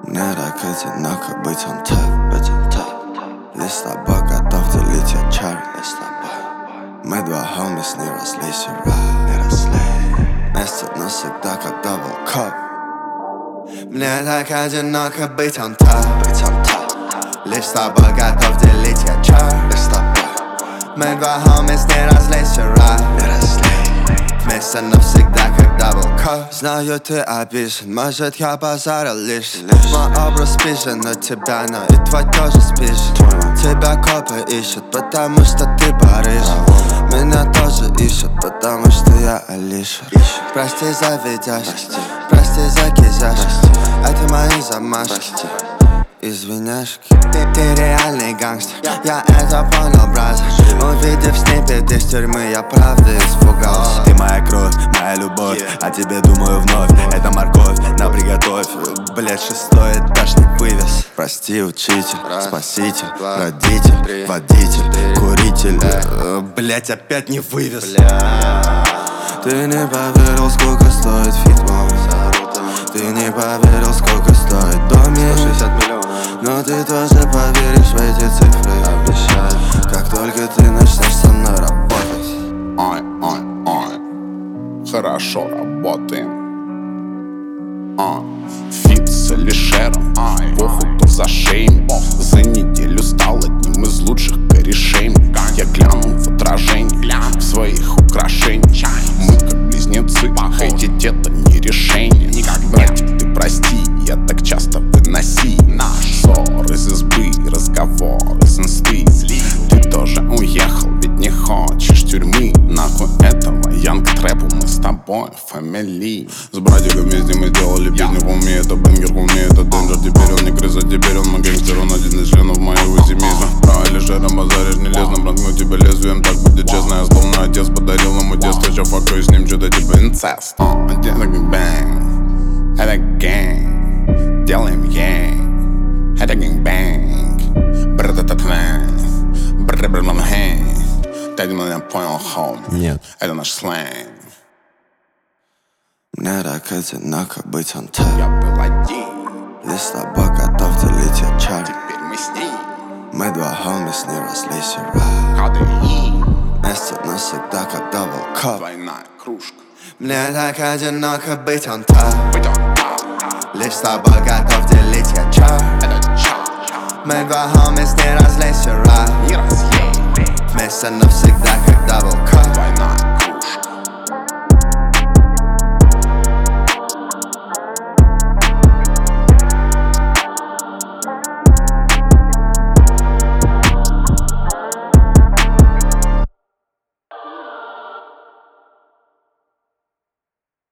Мне так одиноко быть on top. Лишь с тобой готов делить я чар. Мы два homies, не разлись вместе навсегда, как double cup. Мне так одиноко быть on top. Лишь с тобой готов делить я чар. Мы два homies, не разлись вместе навсегда, как double cup. Знаю, ты обижен, может, я базарил лишь. Мой образ спижен от тебя, но и твой тоже спижен. Тебя копы ищут, потому что ты Париж. Меня тоже ищут, потому что я Алиша. Прости за видяшки, прости за кизяшки. Это мои замашки, извиняшки. Ты реальный гангстер, я это понял, брат. Увидев сниппет из тюрьмы, я правда испугался. Ты моя кровь, моя любовь, о тебе думаю вновь. Это морковь, на приготовь. Блять, 6-й этаж не вывез. Прости, учитель, спаситель, родитель, водитель, куритель. Блять, опять не вывез. Ты не поверил, сколько стоит фит, мама. Ты не поверил, сколько стоит домик. 160 миллионов. Но ты тоже поверишь в эти цифры. Обещаю, как только ты начнешь со мной работать. Ой, хорошо работаем. Фит с Алишером, походу за шеем. За неделю стал одним из лучших корешей. Я глянул в отражение в своих украшениях. Мы как близнецы, хейтить это не решение. Братик, ты прости, я так часто выноси ссор из избы, разговор из инсты. Ты тоже уехал, ведь не хочешь тюрьмы. Нахуй этого янг трэпу, мы с тобой фамилии. С братиком вместе мы сделали бедню в уме. Это бенгер в уме, это денджер. Теперь он не крыса, теперь он мой гангстер. Он один из членов моего семейства. Про Алишера базаришь нелестно. Проткну тебя лезвием, так будет честно. Я словно отец подарил ему детство. Сейчас факаю с ним, что-то типа инцест. Это бэнг, это гэнг. Делаем янг, это гэнг-бэнг. Бра-та-та-та, бра-бра-бра-бра-хэнг. Ты меня понял, хоум? Нет. Это наш сленг. Мне так одиноко быть on top. Я был один, Лишь с тобой готов делить я чар. теперь мы с ним. Мы два homies, не разлись КДИ, вместе навсегда, как double cup. двойная кружка. Мне так одиноко быть on top. Быть он так, Лишь с тобой готов делить я чар. это ча. Мы два homies, не разлись Не разлей, вместе навсегда, как double cup. двойная